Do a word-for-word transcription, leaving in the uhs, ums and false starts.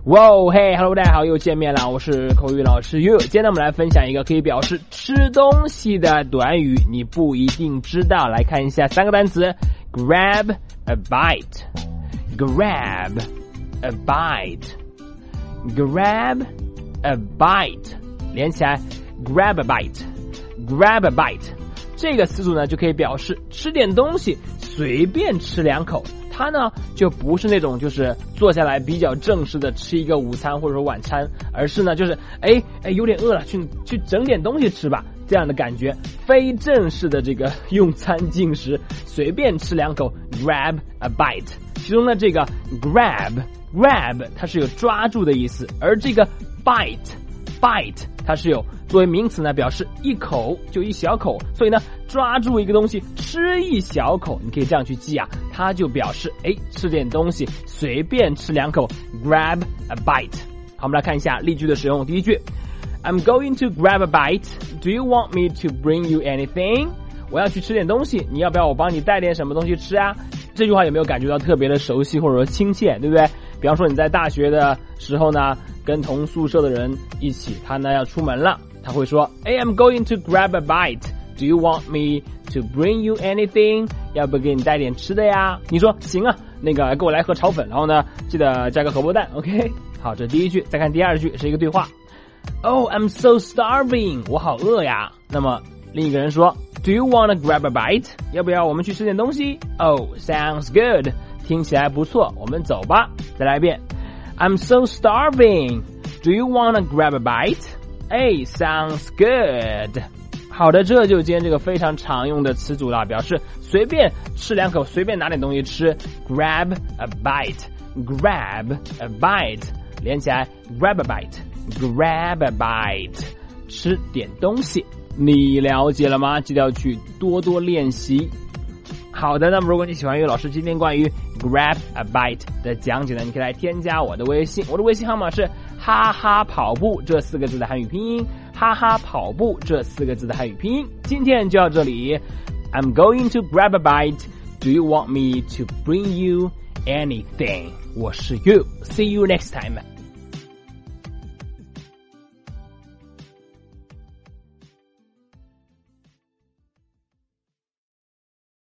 哇哦嘿 ，Hello， 大家好，又见面了，我是口语老师 You。今天呢，我们来分享一个可以表示吃东西的短语，你不一定知道。来看一下三个单词 ：grab a bite，grab a bite，grab a bite， 连起来 ，grab a bite，grab a bite。这个词组呢，就可以表示吃点东西，随便吃两口。它呢就不是那种就是坐下来比较正式的吃一个午餐或者说晚餐，而是呢就是哎哎有点饿了，去去整点东西吃吧，这样的感觉，非正式的这个用餐进食，随便吃两口 grab a bite。其中呢这个 grab grab 它是有抓住的意思，而这个 bite bite 它是有作为名词呢表示一口就一小口，所以呢抓住一个东西吃一小口，你可以这样去记啊，它就表示哎吃点东西随便吃两口 grab a bite。 好，我们来看一下例句的使用。第一句 I'm going to grab a bite, do you want me to bring you anything？ 我要去吃点东西，你要不要我帮你带点什么东西吃啊？这句话有没有感觉到特别的熟悉或者说亲切，对不对？比方说你在大学的时候呢，跟同宿舍的人一起，他呢要出门了，他会说 Hey, I'm going to grab a bite, do you want me to bring you anything？ 要不给你带点吃的呀？你说行啊，那个给我来盒炒粉，然后呢记得加个荷包蛋 OK。 好，这是第一句。再看第二句，是一个对话。 Oh, I'm so starving， 我好饿呀。那么另一个人说 Do you want to grab a bite？ 要不要我们去吃点东西？ Oh, sounds good， 听起来不错，我们走吧。再来一遍 I'm so starving, do you want to grab a bite？ Hey, sounds good。 好的，这就是今天这个非常常用的词组了，表示随便吃两口，随便拿点东西吃 grab a bite， grab a bite， 连起来 grab a bite， grab a bite， 吃点东西。你了解了吗？记得要去多多练习。好的，那么如果你喜欢于老师今天关于 grab a bite 的讲解呢，你可以来添加我的微信，我的微信号码是哈哈跑步这四个字的汉语拼音，哈哈跑步这四个字的汉语拼音。今天就到这里。 I'm going to grab a bite, do you want me to bring you anything？ 我是 You, see you next time.